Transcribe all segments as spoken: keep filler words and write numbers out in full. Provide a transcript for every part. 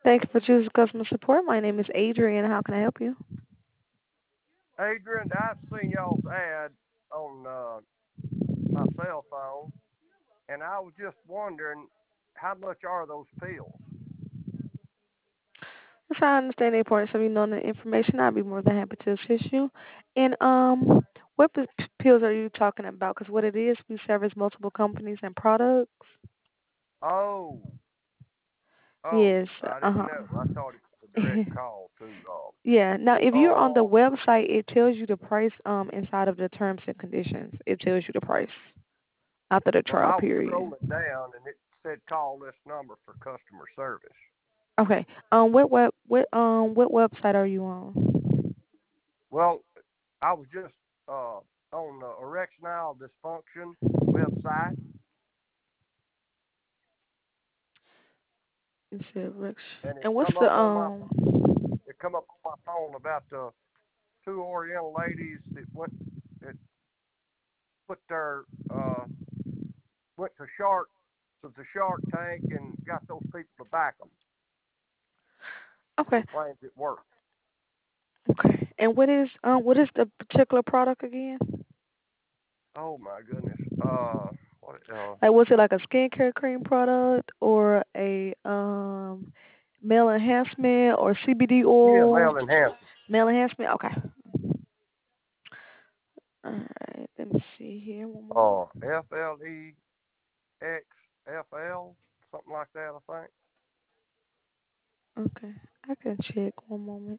Thank you for choosing customer support. My name is Adrian. How can I help you? Adrian, I've seen y'all's ad on uh, my cell phone, and I was just wondering how much are those pills? If I understand the importance of you knowing the information, I'd be more than happy to assist you. And um, what p- pills are you talking about? Because what it is, we service multiple companies and products. Oh, oh, Yes. I Uh didn't know. I huh. thought it was a direct call to Yeah. Now, if uh, you're on the uh, website, it tells you the price um inside of the terms and conditions. It tells you the price after the well, trial I was period. scrolling down and it said call this number for customer service. Okay. Um, what web what um what website are you on? Well, I was just uh, on the erectile dysfunction website, You said Rex. and it And what's come the up on my um? it come up on my phone about the two Oriental ladies that went that put their uh went to shark to the Shark Tank and got those people to back them Okay. and claims it worked. Okay. And what is um what is the particular product again? Oh my goodness. Uh, what? Uh, Like was it like a skincare cream product or a um male enhancement or C B D yeah, oil? male enhancement. Male enhancement. Okay. All right. Let me see here. One moment. Uh, F L E X F L, something like that. I think. Okay. I can check. One moment.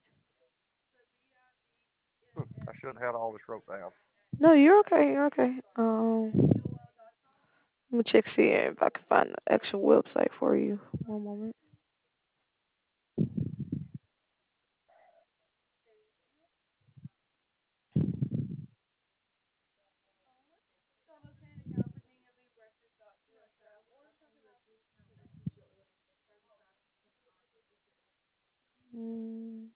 Hmm, I should have had all this wrote down. No, you're okay. You're okay. Um, let me check see if I can find the actual website for you. One moment. Mm,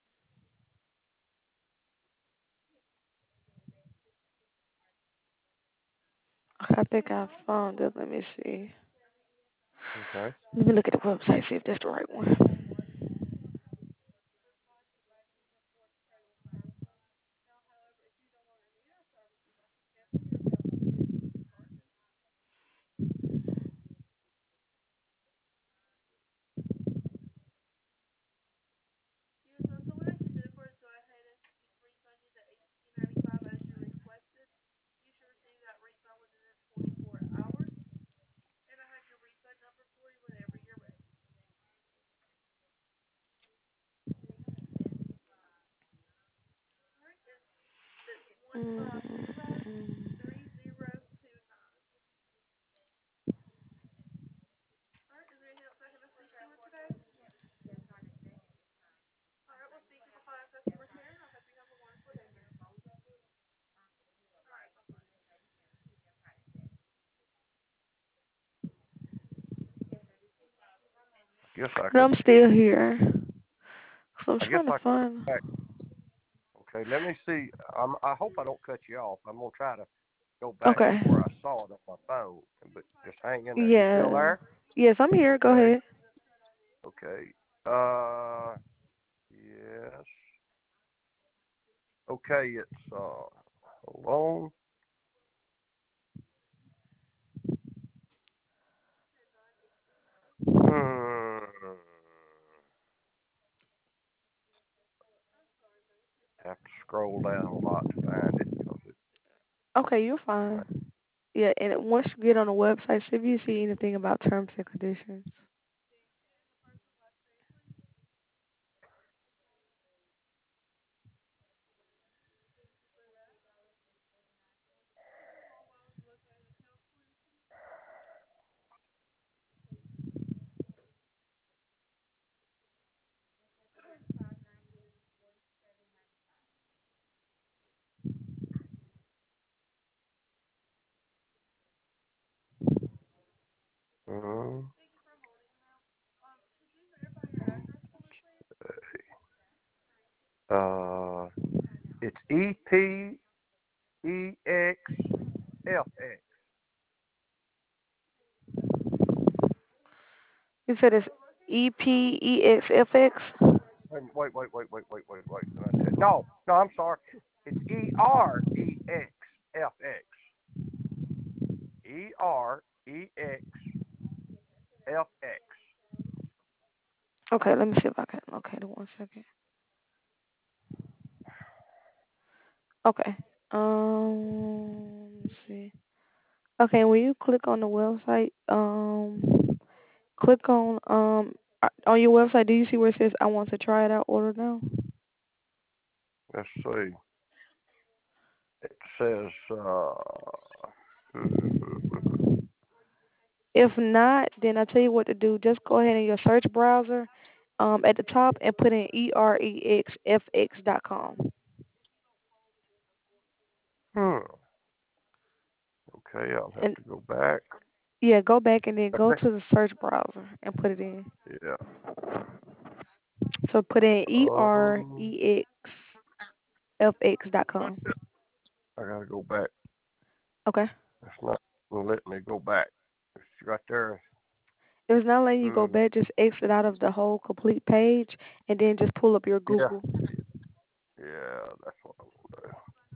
okay, I think I found it. Let me see. Okay. Let me look at the website, see if that's the right one. Mm, Guess I no, could. I'm still here. So I'm I guess trying to I could. find. Back. Okay. Let me see. I'm, I hope I don't cut you off. I'm gonna try to go back to Okay. where I saw it on my phone. But just hang in there. You still Yeah. there? Yes, I'm here. Go Okay. ahead. Okay. Uh. Yes. Okay. It's uh. Hold on. Hmm. Have to scroll down a lot to find it. 'Cause it Okay, you're fine. Yeah, and once you get on the website, see if you see anything about terms and conditions. uh, uh, it's E P E X F X. You said it's E P E X F X. Wait, wait, wait, wait, wait, wait, wait, wait. No, no, I'm sorry. It's E R E X F X. E R E X F X. Okay, let me see if I can locate it. One second. Okay. Um, let's see. Okay, when you click on the website, um, click on um uh, on your website. Do you see where it says "I want to try it out"? Order now. Let's see. It says, uh, hmm, If not, then I tell you what to do. Just go ahead in your search browser, um, at the top and put in e r e x f x dot com. hmm. Okay, I'll have And to go back. yeah, go back and then go Okay. to the search browser and put it in. Yeah. So put in e r Um, e x f x dot com. I gotta go back. Okay. It's not gonna let me go back. It's right there. If it's not letting you go Hmm. back, just exit out of the whole complete page and then just pull up your Yeah. Google. Yeah, that's what I'm gonna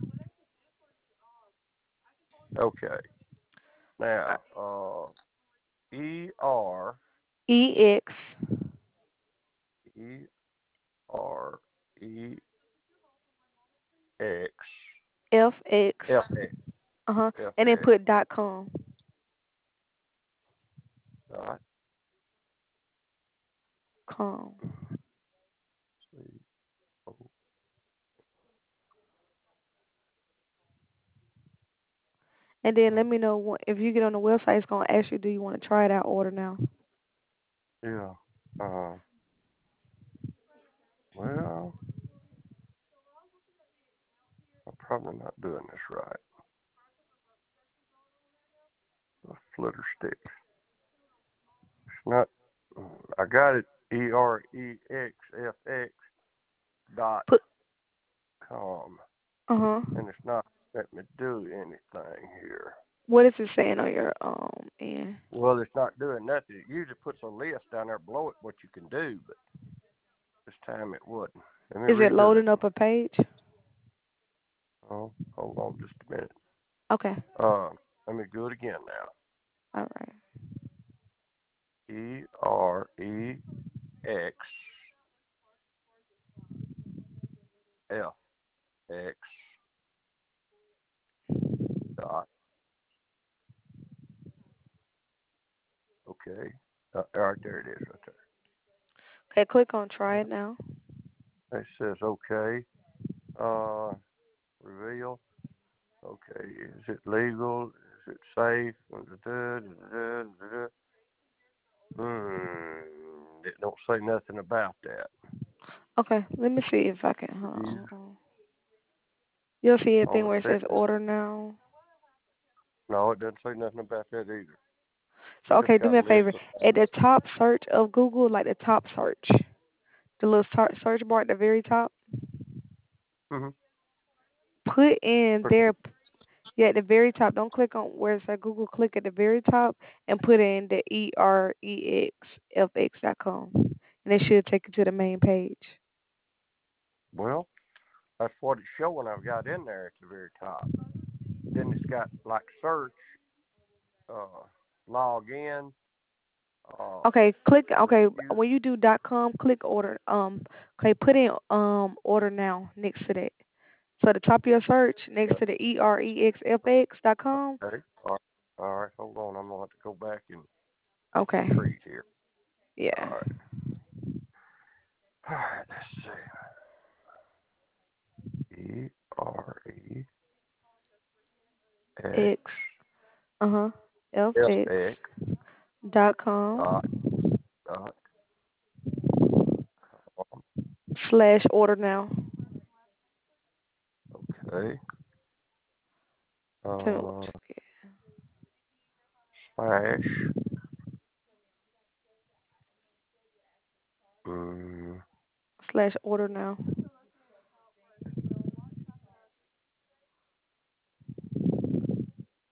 do. Okay. Now, uh, E R E X E R E X F X. F X Uh huh. F And then X put dot com. dot Com. C O. And then let me know what, if you get on the website, it's gonna ask you, do you want to try it out? Order now. Yeah. Uh. Well, I'm probably not doing this right. The flitter stick. It's not. I got it. E R E X F X dot Put. com, Uh huh. and it's not letting me do anything here. What is it saying on your um end? Well, it's not doing nothing. It usually puts a list down there below it what you can do, but this time it wouldn't. Let me Is it redo it. loading up a page? Oh, hold on just a minute. Okay. Uh, let me do it again now. All right. E R E X F X dot. Okay. Uh, all right, there it is, right Okay. Click on try there. it now. It says okay. Uh, reveal. Okay, is it legal? Is it safe? Hmm. It don't say nothing about that. Okay. Let me see if I can. Hold Use on. hold on. You'll see a on thing the where it says setting. order now. No, it doesn't say nothing about that either. So It just okay, do got me a a list favor. of. At the top search of Google, like the top search, the little tar- search bar at the very top, Mm-hmm. put in there. Yeah, at the very top. Don't click on where it says Google. Click at the very top and put in the e r e x f x dot com, and it should take you to the main page. Well, that's what it's showing. I've got in there at the very top. Then it's got like search, uh, log in, uh, Okay, click. Okay, review. when you do dot com, click order. Um, okay, put in um order now next to that. So at the top of your search, next to the e r e x f x dot com. Okay. All right. All right. Hold on. I'm gonna have to go back and Okay. retreat here. All Yeah. right. All right. Let's see. E R E X X. Uh huh. F F X X dot com dot dot com. slash order now. Okay. Tell me what Uh, you get. slash. Mm, Slash order now.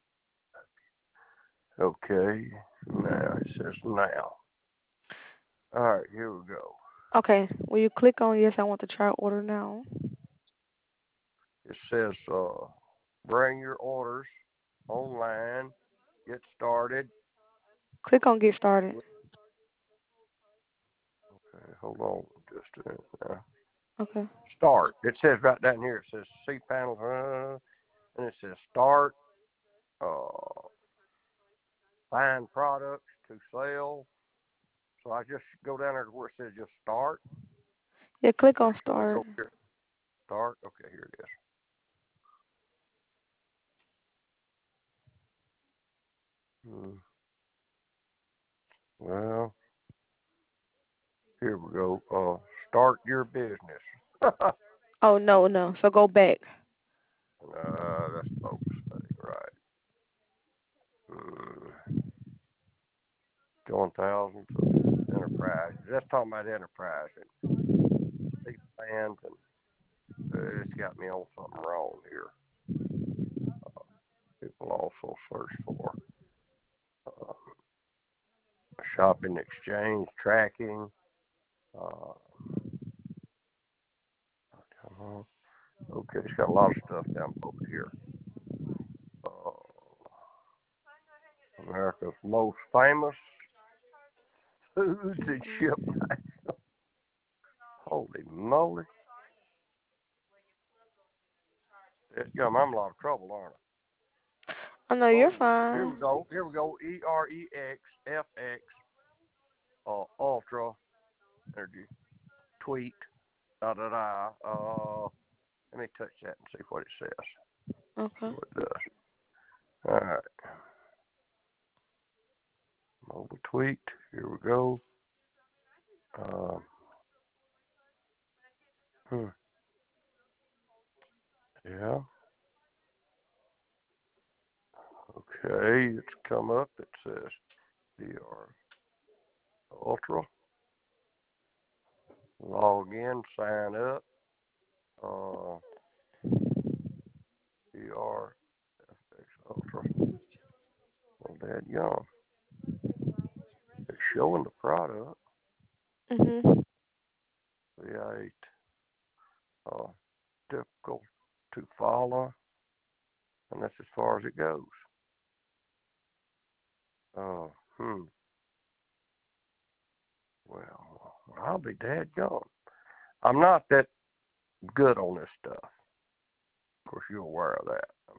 okay. Now it says now. All right, here we go. Okay. Will you click on yes? I want to try order now. It says, uh, bring your orders online. Get started. Click on get started. Okay, hold on just a minute now. Okay. Start. It says right down here. It says C panel, uh, and it says start. Uh, find products to sell. So I just go down there to where it says just start. Yeah. Click Or on should I start. go here? Start. Okay, here it is. Hmm. Well, here we go. Uh, start your business. uh, Oh no no. So go back. that's folks say, right. Hmm. Join thousands of enterprises. That's talking about enterprise and these plans, and uh, it's got me on something wrong here. Uh, people also search for uh, shopping exchange tracking. Uh, come on. Okay, it's got a lot of stuff down over here. Uh, America's most famous foods and ship. Holy moly. It's gum, I'm in a lot of trouble, aren't Oh no, I? you're Oh, here we fine. go. Here we go. E R E X F X uh, Ultra Energy Tweet. Da da da. Uh, let me touch that and see what it says. See Okay. what it does. All right. Mobile tweet. Here we go. Uh, hmm. Yeah. Okay. It's come up. It says D R Ultra. Log in. Sign up. Uh, D R F X Ultra. Well, that young. It's showing the product. Mhm. V eight. Uh, difficult to follow, and that's as far as it goes. Uh, hmm. Well, I'll be dead gone. I'm not that good on this stuff. Of course, you're aware of that, I'm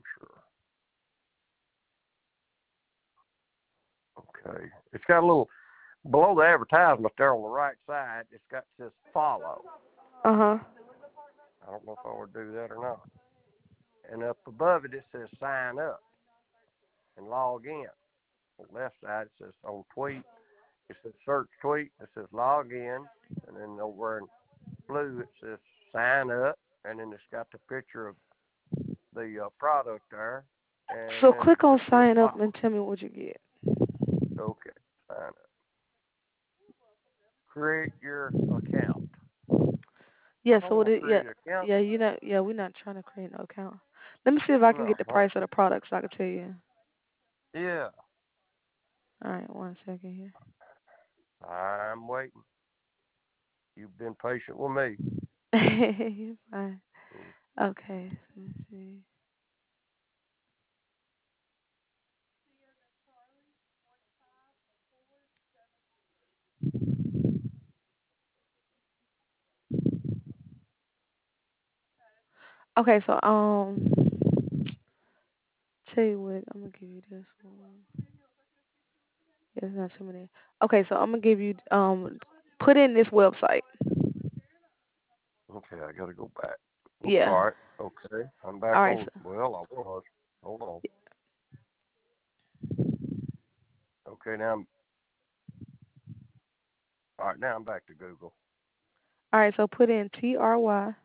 sure. Okay. It's got a little, below the advertisement there on the right side, it's got, it says follow. Uh huh. I don't know if I want to do that or not. And up above it, it says sign up and log in. On the left side, it says on tweet, it says search tweet, it says log in, and then over in blue, it says sign up, and then it's got the picture of the uh, product there, and So then it click on just says sign up follow. and tell me what you get. Okay, sign up. Create your account. Yeah. I don't So what? want to It, yeah. create an account. Yeah. You not. Yeah. We're not trying to create no account. Let me see if I can No. get the price of the product so I can tell you. Yeah, All right. One second here. I'm waiting. You've been patient with me. You're fine. Okay. Let me see. Okay. So um, tell you what. I'm gonna give you this one. Yeah, it's not too many. Okay. So I'm gonna give you um, put in this website. Okay, I got to go back. Yeah. All right. Okay, I'm back All right. on. So Well, I was. Hold on. Okay, now I'm. All right, now I'm back to Google. all right. So put in T R Y.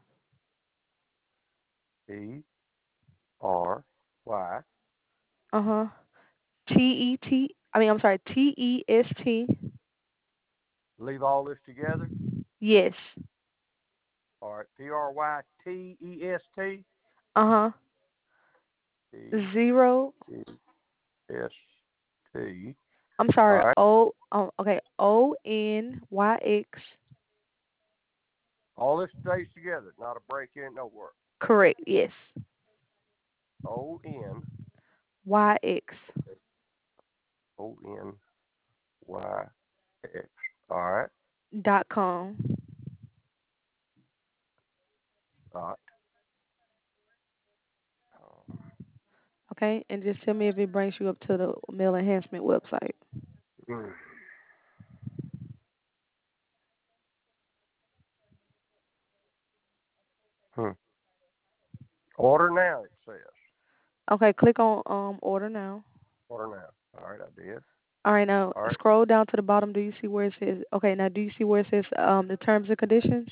E R Y. Uh huh. T E T. I mean, I'm sorry. T E S T. Leave all this together. Yes. All right. P R Y T E S T. Uh huh. T Zero. E S T. I'm All sorry. right. O. Um, okay. O N Y X. All this stays together, not a break in, no work. Correct. Yes. O N Y X O N Y X. All right. dot com. Dot. Um, Okay, and just tell me if it brings you up to the meal enhancement website. mm, hmm. Order now, it says. Okay, click on um order now. Order now. All right, I did. All right, now All right. scroll down to the bottom. Do you see where it says? Okay, now do you see where it says um the terms and conditions?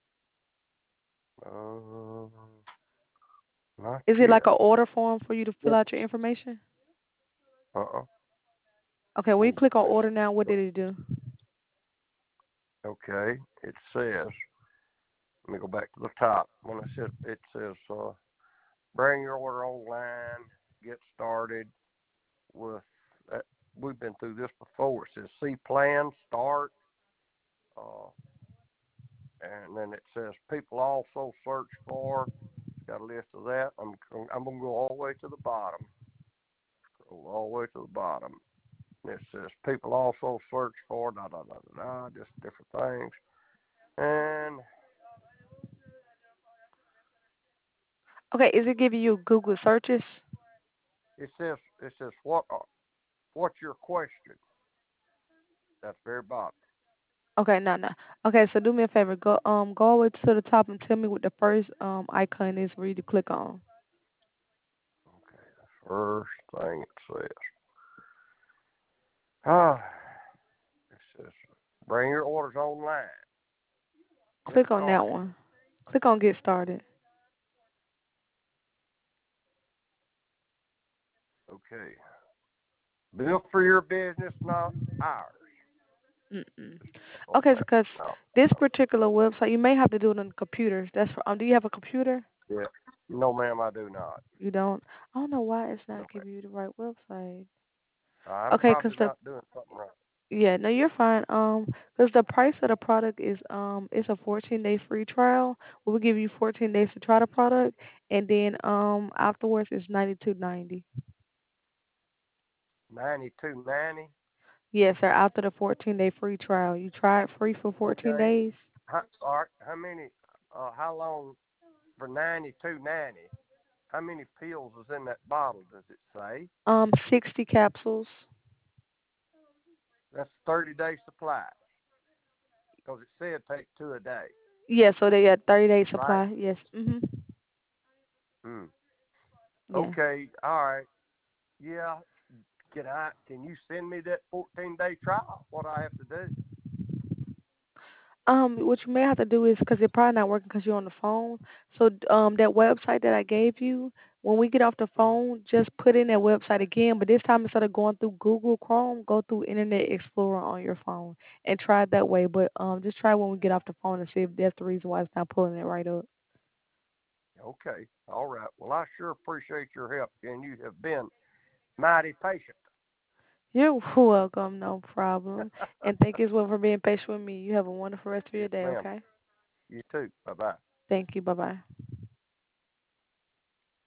Uh, not Is it like yet. an order form for you to fill Yep. out your information? Uh-uh. Okay, when you Ooh. click on order now, what did it do? Okay. It says, let me go back to the top. When it says, it says, uh, bring your order online, get started with, uh, we've been through this before. It says, see plan, start, uh, and then it says, people also search for, it's got a list of that. I'm, I'm going to go all the way to the bottom. Scroll all the way to the bottom. And it says, people also search for, da, da, da, da, da, just different things. And Okay, is it giving you Google searches? it says, it says, what, are, what's your question? That's very bottom. Okay, no, no. Okay, so do me a favor. Go um go all the way to the top and tell me what the first um icon is for you to click on. Okay, the first thing it says. Ah, it says, bring your orders online. Get Click on that started. one. Click on get started. Okay. Built for your business, not ours. Mm-mm. Oh, Okay, man. because No, this no. particular website, you may have to do it on the computer. That's for, um. Do you have a computer? Yeah. No, ma'am, I do not. You don't. I don't know why it's No, not ma'am. giving you the right website. I'm Okay, because probably the not doing something right. yeah, no, you're fine. Um, because the price of the product is um, it's a fourteen day free trial. We'll give you fourteen days to try the product, and then um, afterwards it's ninety two ninety. ninety-two ninety. Yes, sir. After the fourteen day free trial, you try it free for fourteen Okay. days. How, all right. How many? Uh, how long for ninety-two ninety? How many pills is in that bottle? Does it say? Um, sixty capsules. That's thirty day supply because it said take two a day, Yeah, so they got thirty day right? supply. Yes. Mhm. Hmm. Yeah. Okay. All right. Yeah. Can I? Can you send me that fourteen day trial? What I have to do? Um, what you may have to do is because it's probably not working because you're on the phone. So um, that website that I gave you, when we get off the Hmm. phone, just put in that website again. But this time instead of going through Google Chrome, go through Internet Explorer on your phone and try it that way. But um, just try when we get off the phone and see if that's the reason why it's not pulling it right up. Okay. All right. Well, I sure appreciate your help, and you have been mighty patient. You're welcome, no problem. And thank you as well for being patient with me. You have a wonderful rest of your Yes, day. ma'am. Okay. You too. Bye bye. Thank you. Bye bye.